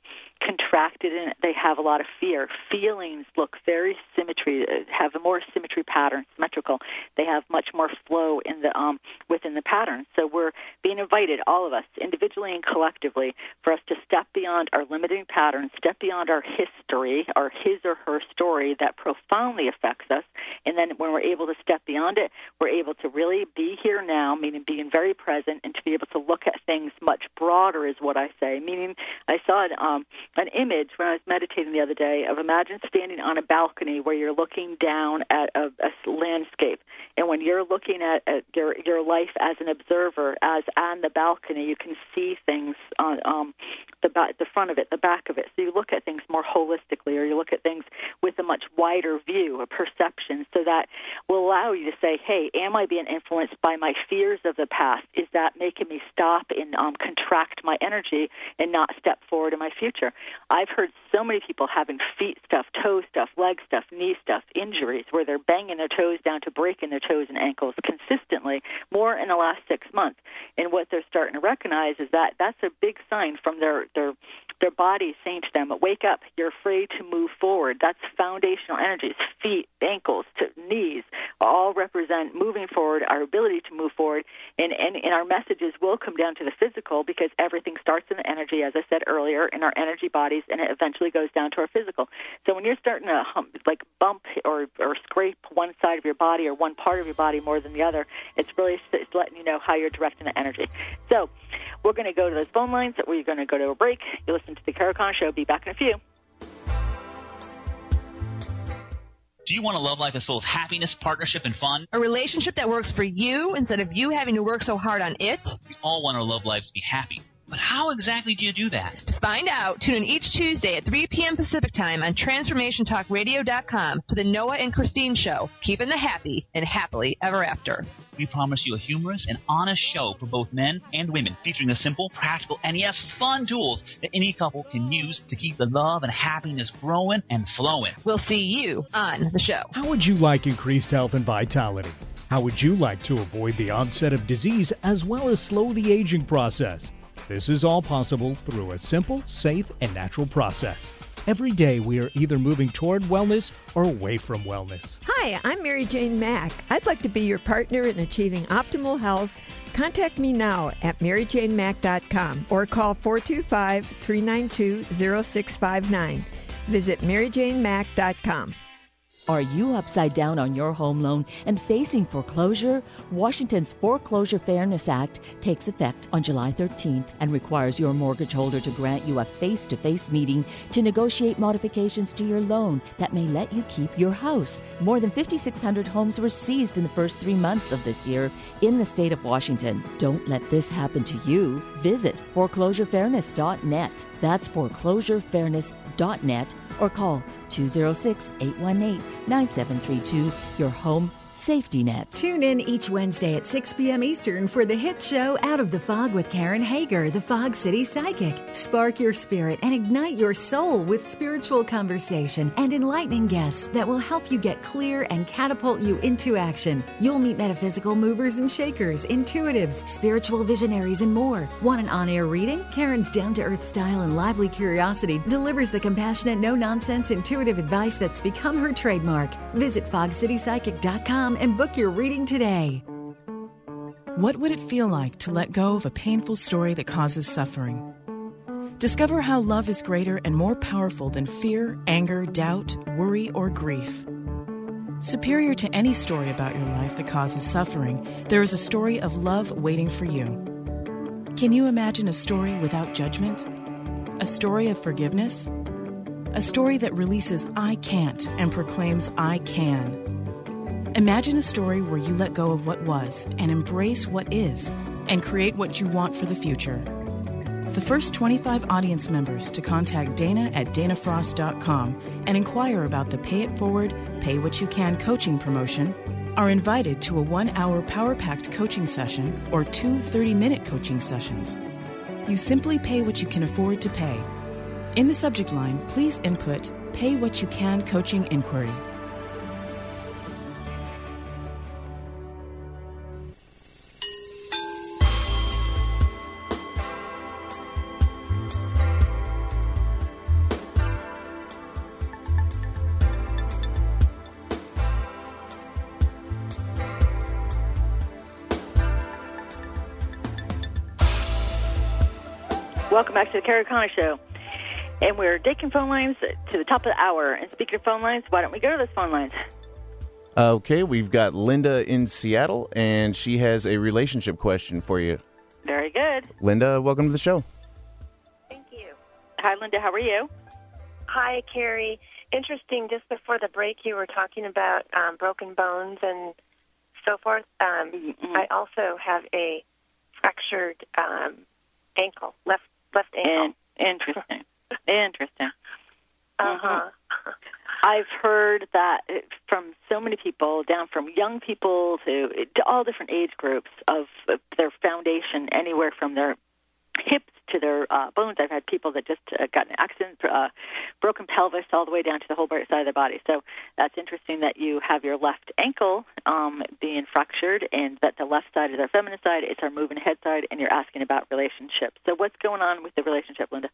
contracted in it, they have a lot of fear. Feelings look very have a more symmetry pattern, symmetrical. They have much more flow in the within the pattern. So we're being invited, all of us, individually and collectively, for us to step beyond our limiting patterns, step beyond our history, our his or her story that profoundly affects us. And then when we're able to step beyond it, we're able to really be here now, meaning being very present, and to be able to look at things much broader is what I say. Meaning, I saw an image when I was meditating the other day of imagine standing on a balcony where you're looking down at a landscape. And when you're looking at your life as an observer, as on the balcony, you can see things on the front of it, the back of it. So you look at things more holistically, or you look at things with a much wider view, a perception, so that will allow you to say, hey, am I being influenced by my fears of the past? Is that making me stop and contract my energy and not step forward in my future? I've heard so many people having feet stuff, toe stuff, leg stuff, knee stuff, injuries, where they're banging their toes down to breaking their toes and ankles consistently, more in the last 6 months. And what they're starting to recognize is that that's a big sign from their body saying to them, wake up, you're afraid to move forward. That's foundational energies. Feet, ankles, to knees all represent moving forward, our ability to move forward. And our messages will come down to the physical, because everything starts in the energy, as I said earlier, in our energy bodies, and it eventually goes down to our physical. So when you're starting to bump or scrape one side of your body or one part of your body more than the other, it's letting you know how you're directing the energy. So we're going to go to those phone lines. We're going to go to a break. You listen to the Carol Connor Show. Be back in a few. Do you want a love life that's full of happiness, partnership, and fun? A relationship that works for you instead of you having to work so hard on it? We all want our love lives to be happy. But how exactly do you do that? To find out, tune in each Tuesday at 3 p.m. Pacific Time on TransformationTalkRadio.com to the Noah and Christine Show, keeping the happy and happily ever after. We promise you a humorous and honest show for both men and women, featuring the simple, practical, and yes, fun tools that any couple can use to keep the love and happiness growing and flowing. We'll see you on the show. How would you like increased health and vitality? How would you like to avoid the onset of disease as well as slow the aging process? This is all possible through a simple, safe, and natural process. Every day we are either moving toward wellness or away from wellness. Hi, I'm Mary Jane Mack. I'd like to be your partner in achieving optimal health. Contact me now at maryjanemack.com or call 425-392-0659. Visit maryjanemack.com. Are you upside down on your home loan and facing foreclosure? Washington's Foreclosure Fairness Act takes effect on July 13th and requires your mortgage holder to grant you a face-to-face meeting to negotiate modifications to your loan that may let you keep your house. More than 5,600 homes were seized in the first 3 months of this year in the state of Washington. Don't let this happen to you. Visit foreclosurefairness.net. That's foreclosurefairness.net. Or call 206-818-9732, your home safety net. Tune in each Wednesday at 6 p.m. Eastern for the hit show Out of the Fog with Karen Hager, the Fog City Psychic. Spark your spirit and ignite your soul with spiritual conversation and enlightening guests that will help you get clear and catapult you into action. You'll meet metaphysical movers and shakers, intuitives, spiritual visionaries, and more. Want an on-air reading? Karen's down-to-earth style and lively curiosity delivers the compassionate, no-nonsense, intuitive advice that's become her trademark. Visit fogcitypsychic.com and book your reading today. What would it feel like to let go of a painful story that causes suffering? Discover how love is greater and more powerful than fear, anger, doubt, worry, or grief. Superior to any story about your life that causes suffering, there is a story of love waiting for you. Can you imagine a story without judgment? A story of forgiveness? A story that releases I can't and proclaims I can. Imagine a story where you let go of what was and embrace what is and create what you want for the future. The first 25 audience members to contact Dana at danafrost.com and inquire about the Pay It Forward, Pay What You Can coaching promotion are invited to a 1-hour power-packed coaching session or 2 30-minute coaching sessions. You simply pay what you can afford to pay. In the subject line, please input Pay What You Can coaching inquiry. Welcome back to the Carrie O'Connor Show. And we're taking phone lines to the top of the hour. And speaking of phone lines, why don't we go to those phone lines? Okay, we've got Linda in Seattle, and she has a relationship question for you. Very good. Linda, welcome to the show. Thank you. Hi, Linda. How are you? Hi, Carrie. Interesting, just before the break, you were talking about broken bones and so forth. I also have a fractured ankle, left ankle. Interesting. Interesting. Uh-huh. I've heard that from so many people, down from young people to all different age groups, of their foundation, anywhere from their hips to their bones. I've had people that just got in an accident, broken pelvis, all the way down to the whole right side of their body. So that's interesting that you have your left ankle being fractured, and that the left side is our feminine side, it's our moving head side, and you're asking about relationships. So what's going on with the relationship, Linda?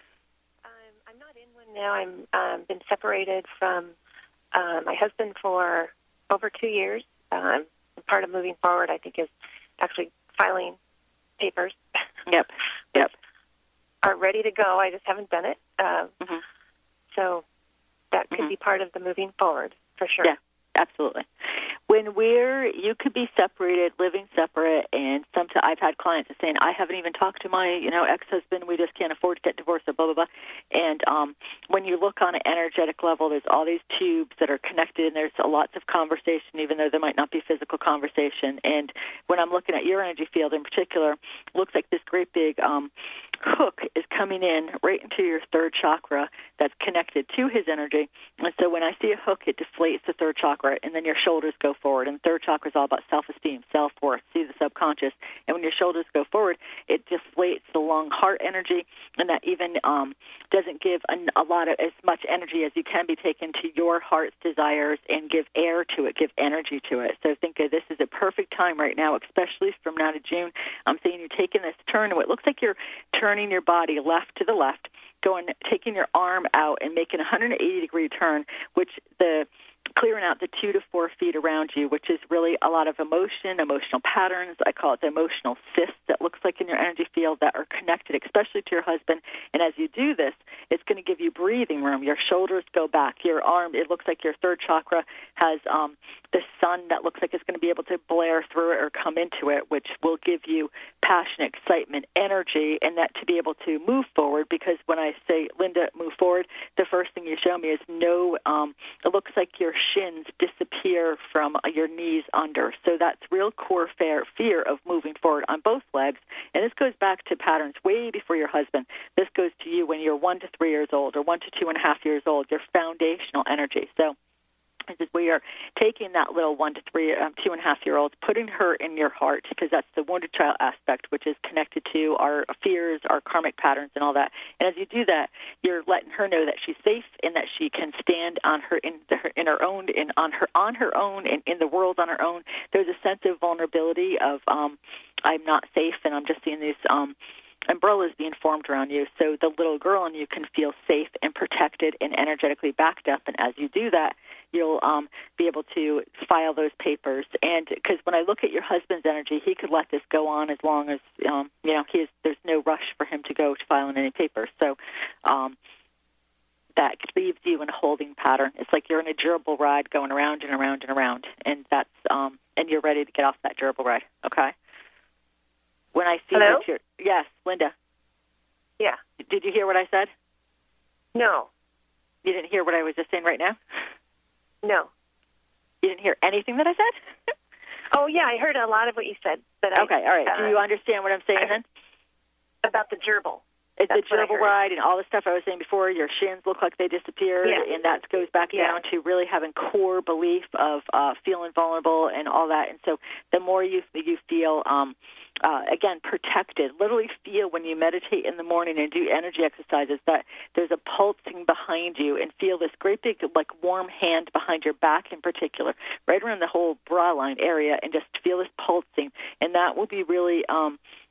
I'm not in one now. I'm been separated from my husband for over 2 years. Part of moving forward, I think, is actually filing papers. Yep. Are ready to go. I just haven't done it. So that could be part of the moving forward, for sure. Yeah, absolutely. When you could be separated, living separate, and sometimes I've had clients saying, I haven't even talked to my, ex-husband, we just can't afford to get divorced, or blah, blah, blah. And when you look on an energetic level, there's all these tubes that are connected, and there's lots of conversation, even though there might not be physical conversation. And when I'm looking at your energy field in particular, it looks like this great big hook is coming in right into your third chakra that's connected to his energy. And so when I see a hook, it deflates the third chakra, and then your shoulders go forward. And the third chakra is all about self-esteem, self-worth, see the subconscious. And when your shoulders go forward, it deflates the lung heart energy, and that even doesn't give a lot of as much energy as you can be taken to your heart's desires, and give air to it, give energy to it. So think of this as a perfect time right now, especially from now to June. I'm saying you're taking this turn, and it looks like you're turning your body left to the left, taking your arm out and making a 180-degree turn, which clearing out the 2 to 4 feet around you, which is really a lot of emotional patterns. I call it the emotional cysts that looks like in your energy field that are connected, especially to your husband. And as you do this, it's going to give you breathing room. Your shoulders go back. Your arm, it looks like your third chakra has the sun that looks like it's going to be able to blare through it or come into it, which will give you passion, excitement, energy, and that to be able to move forward. Because when I say, Linda, move forward, the first thing you show me is it looks like your shins disappear from your knees under. So that's real core fear of moving forward on both legs. And this goes back to patterns way before your husband. This goes to you when you're 1 to 3 years old, or 1 to 2.5 years old, your foundational energy. So this is where you're taking that little 1 to 3, 2.5-year-old, putting her in your heart, because that's the wounded child aspect, which is connected to our fears, our karmic patterns, and all that. And as you do that, you're letting her know that she's safe, and that she can stand on her own, and in the world on her own. There's a sense of vulnerability of I'm not safe, and I'm just seeing these umbrellas being formed around you. So the little girl in you can feel safe and protected and energetically backed up. And as you do that, you'll be able to file those papers. And because when I look at your husband's energy, he could let this go on as long as there's no rush for him to go to filing any papers. So that leaves you in a holding pattern. It's like you're in a gerbil ride going around and around and around, and that's and you're ready to get off that gerbil ride. Okay. When I see that yes, Linda. Yeah. Did you hear what I said? No. You didn't hear what I was just saying right now? No. You didn't hear anything that I said? Oh, yeah, I heard a lot of what you said. But okay, all right. Do you understand what I'm saying then? About the gerbil. It's the gerbil ride and all the stuff I was saying before. Your shins look like they disappeared, and that goes back down to really having core belief of feeling vulnerable and all that. And so the more you feel, again, protected, literally feel when you meditate in the morning and do energy exercises that there's a pulsing behind you, and feel this great big, warm hand behind your back in particular, right around the whole bra line area, and just feel this pulsing. And that will be really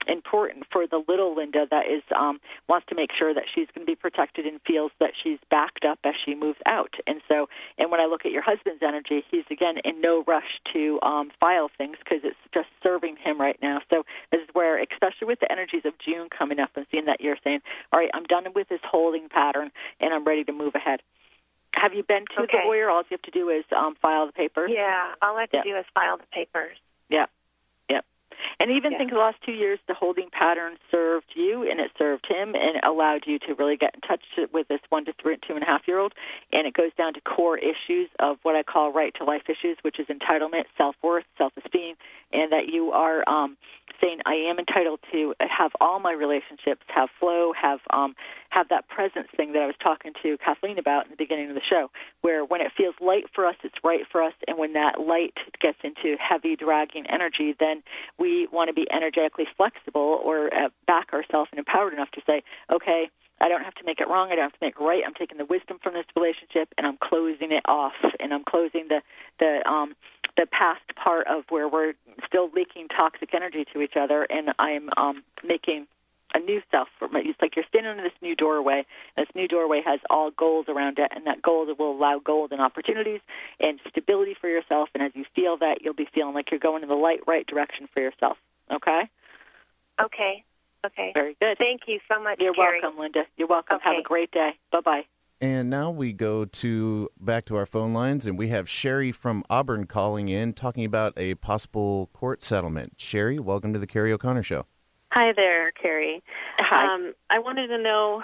important for the little Linda that is wants to make sure that she's going to be protected and feels that she's backed up as she moves out. And when I look at your husband's energy, he's again in no rush to file things because it's just serving him right now. So this is where, especially with the energies of June coming up, and seeing that you're saying, all right, I'm done with this holding pattern and I'm ready to move ahead. Have you been to the lawyer? All you have to do is file the papers? Yeah, all I have to do is file the papers. Yeah. And even think the last 2 years, the holding pattern served you and it served him and allowed you to really get in touch with this 1 to 2.5-year-old. And it goes down to core issues of what I call right to life issues, which is entitlement, self-worth, self-esteem, and that you are saying, I am entitled to have all my relationships have flow, have that presence thing that I was talking to Kathleen about in the beginning of the show, where when it feels light for us, it's right for us, and when that light gets into heavy, dragging energy, then we want to be energetically flexible or back ourselves and empowered enough to say, okay, I don't have to make it wrong, I don't have to make it right, I'm taking the wisdom from this relationship, and I'm closing it off, and I'm closing the past part of where we're still leaking toxic energy to each other, and I'm making a new self. It's like you're standing in this new doorway, and this new doorway has all gold around it, and that gold will allow golden opportunities and stability for yourself, and as you feel that, you'll be feeling like you're going in the right direction for yourself. Okay? Okay. Very good. Thank you so much, You're Carrie. welcome, Linda. You're welcome. Okay. Have a great day. Bye-bye. And now we go back to our phone lines, and we have Sherry from Auburn calling in, talking about a possible court settlement. Sherry, welcome to the Carrie O'Connor Show. Hi there, Carrie. Hi. I wanted to know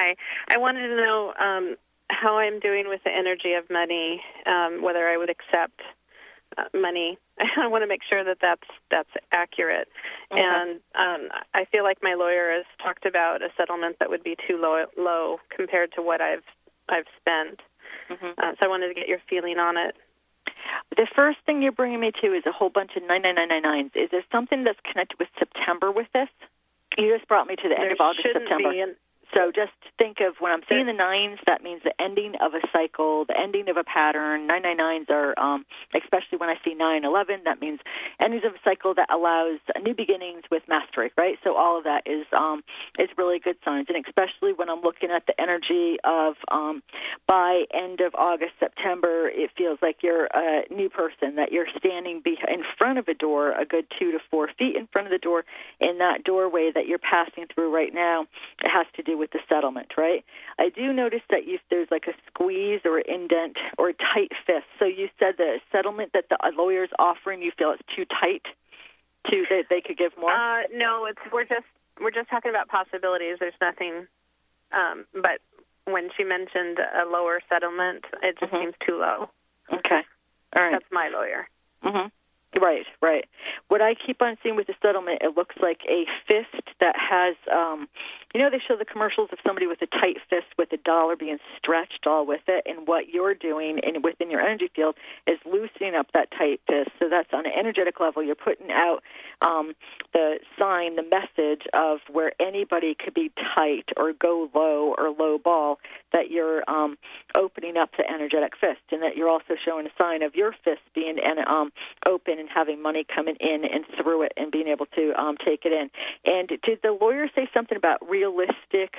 how I'm doing with the energy of money, whether I would accept money. I want to make sure that that's accurate. Okay. And I feel like my lawyer has talked about a settlement that would be too low compared to what I've spent. So I wanted to get your feeling on it. The first thing you're bringing me to is a whole bunch of 99999s. Is there something that's connected with September with this? You just brought me to the end of August, September. So just think of when I'm seeing the nines, that means the ending of a cycle, the ending of a pattern. 999s are, especially when I see 911, that means endings of a cycle that allows new beginnings with mastery, right? So all of that is really good signs, and especially when I'm looking at the energy of by end of August, September, it feels like you're a new person, that you're standing in front of a door, a good 2 to 4 feet in front of the door, and that doorway that you're passing through right now, it has to do with the settlement, right? I do notice that there's like a squeeze or indent or a tight fist. So you said the settlement that the lawyer's offering, you feel it's too tight, that they could give more? No, we're just talking about possibilities. There's nothing, but when she mentioned a lower settlement, it just seems too low. Okay, all right. That's my lawyer. Right. What I keep on seeing with the settlement, it looks like a fist that has, they show the commercials of somebody with a tight fist with a dollar being stretched all with it, and what you're doing within your energy field is loosening up that tight fist. So that's on an energetic level. You're putting out the sign, the message of where anybody could be tight or go low or low ball, that you're opening up the energetic fist, and that you're also showing a sign of your fist being open and having money coming in and through it and being able to take it in. And did the lawyer say something about realistic,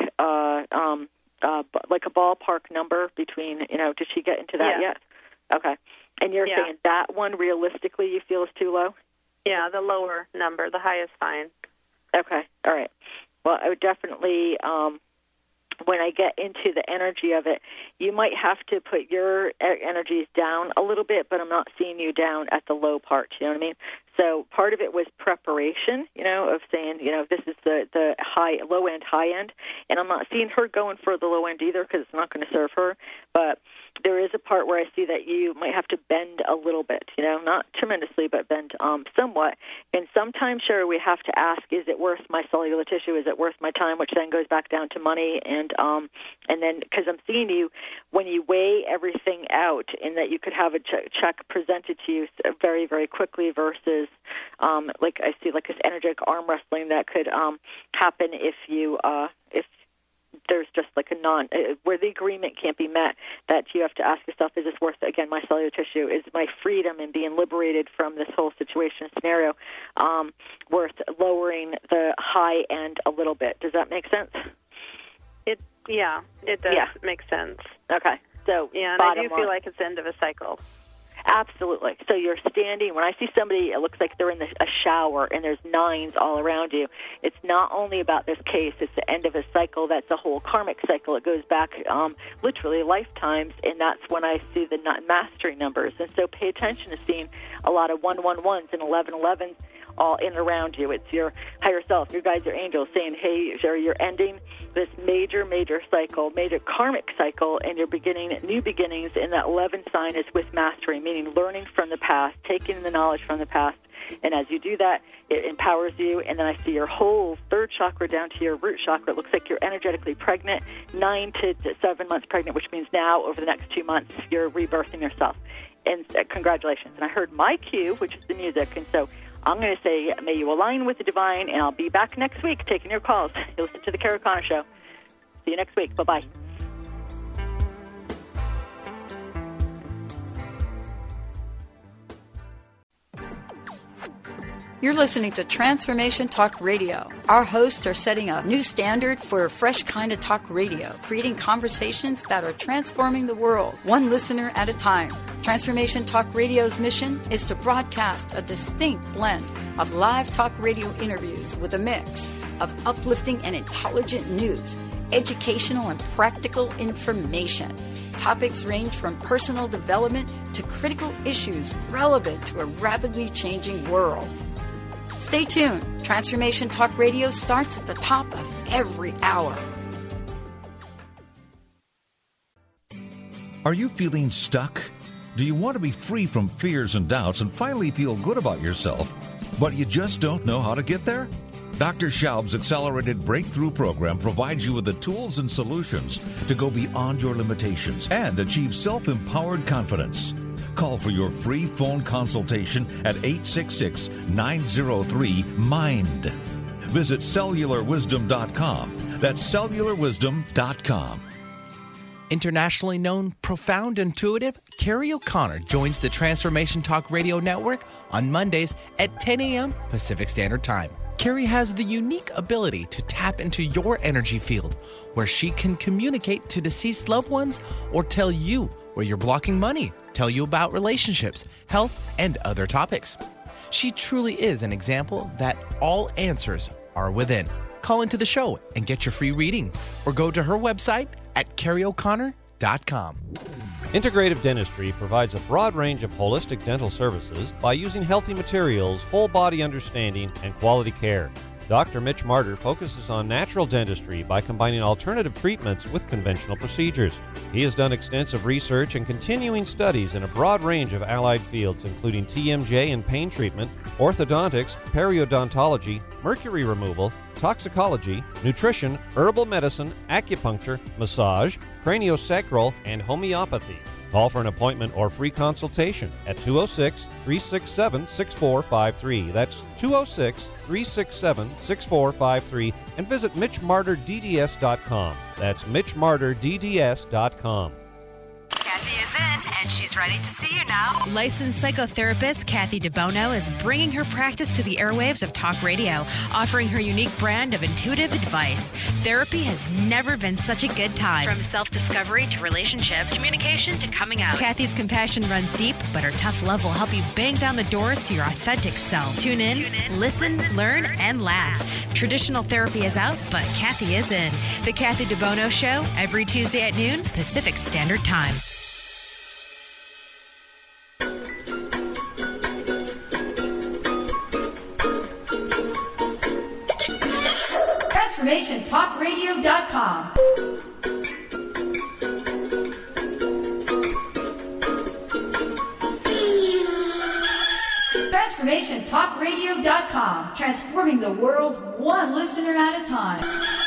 like a ballpark number between, did she get into that yet? Okay. And you're saying that one realistically you feel is too low? Yeah, the lower number, the high is fine. Okay. All right. Well, I would definitely, when I get into the energy of it, you might have to put your energies down a little bit, but I'm not seeing you down at the low part, you know what I mean? So part of it was preparation, of saying, this is the low end, high end, and I'm not seeing her going for the low end either because it's not going to serve her, but there is a part where I see that you might have to bend a little bit, not tremendously, but bend somewhat. And sometimes, sure, we have to ask, is it worth my cellular tissue? Is it worth my time? Which then goes back down to money. And then, because I'm seeing you, when you weigh everything out, in that you could have a check presented to you very, very quickly versus, like I see like this energetic arm wrestling that could happen if you there's just like where the agreement can't be met, that you have to ask yourself, is this worth, again, my cellular tissue, is my freedom and being liberated from this whole situation scenario worth lowering the high end a little bit? Does that make sense? It does make sense. Okay. So, yeah, and I do feel like it's the end of a cycle. Absolutely. So you're standing, when I see somebody, it looks like they're in a shower and there's 9s all around you. It's not only about this case, it's the end of a cycle. That's a whole karmic cycle. It goes back literally lifetimes, and that's when I see the mastery numbers. And so pay attention to seeing a lot of 111s and 1111s all in and around you. It's your higher self, your guides, your angels saying, hey, Sherry, you're ending this major cycle, major karmic cycle, and you're beginning new beginnings. And that 11 sign is with mastery, meaning learning from the past, taking the knowledge from the past. And as you do that, it empowers you. And then I see your whole third chakra down to your root chakra. It looks like you're energetically pregnant, 9 to 7 months pregnant, which means now over the next 2 months, you're rebirthing yourself. And congratulations. And I heard my cue, which is the music. And so I'm going to say, may you align with the divine, and I'll be back next week taking your calls. You listen to the Carrie O'Connor Show. See you next week. Bye-bye. You're listening to Transformation Talk Radio. Our hosts are setting a new standard for a fresh kind of talk radio, creating conversations that are transforming the world, one listener at a time. Transformation Talk Radio's mission is to broadcast a distinct blend of live talk radio interviews with a mix of uplifting and intelligent news, educational and practical information. Topics range from personal development to critical issues relevant to a rapidly changing world. Stay tuned. Transformation Talk Radio starts at the top of every hour. Are you feeling stuck? Do you want to be free from fears and doubts and finally feel good about yourself, but you just don't know how to get there? Dr. Schaub's Accelerated Breakthrough Program provides you with the tools and solutions to go beyond your limitations and achieve self-empowered confidence. Call for your free phone consultation at 866-903-MIND. Visit cellularwisdom.com. That's cellularwisdom.com. Internationally known, profound, intuitive, Carrie O'Connor joins the Transformation Talk Radio Network on Mondays at 10 a.m. Pacific Standard Time. Carrie has the unique ability to tap into your energy field, where she can communicate to deceased loved ones or tell you where you're blocking money, tell you about relationships, health, and other topics. She truly is an example that all answers are within. Call into the show and get your free reading, or go to her website at carrieoconnor.com. Integrative Dentistry provides a broad range of holistic dental services by using healthy materials, whole body understanding, and quality care. Dr. Mitch Martyr focuses on natural dentistry by combining alternative treatments with conventional procedures. He has done extensive research and continuing studies in a broad range of allied fields, including TMJ and pain treatment, orthodontics, periodontology, mercury removal, toxicology, nutrition, herbal medicine, acupuncture, massage, craniosacral, and homeopathy. Call for an appointment or free consultation at 206-367-6453. That's 206-367-6453, and visit MitchMartyrDDS.com. That's MitchMartyrDDS.com. Kathy is in, and she's ready to see you now. Licensed psychotherapist Kathy DeBono is bringing her practice to the airwaves of talk radio, offering her unique brand of intuitive advice. Therapy has never been such a good time. From self-discovery to relationships, communication to coming out. Kathy's compassion runs deep, but her tough love will help you bang down the doors to your authentic self. Tune in, listen, learn, and laugh. Traditional therapy is out, but Kathy is in. The Kathy DeBono Show, every Tuesday at noon, Pacific Standard Time. TransformationTalkRadio.com. TransformationTalkRadio.com. Transforming the world one listener at a time.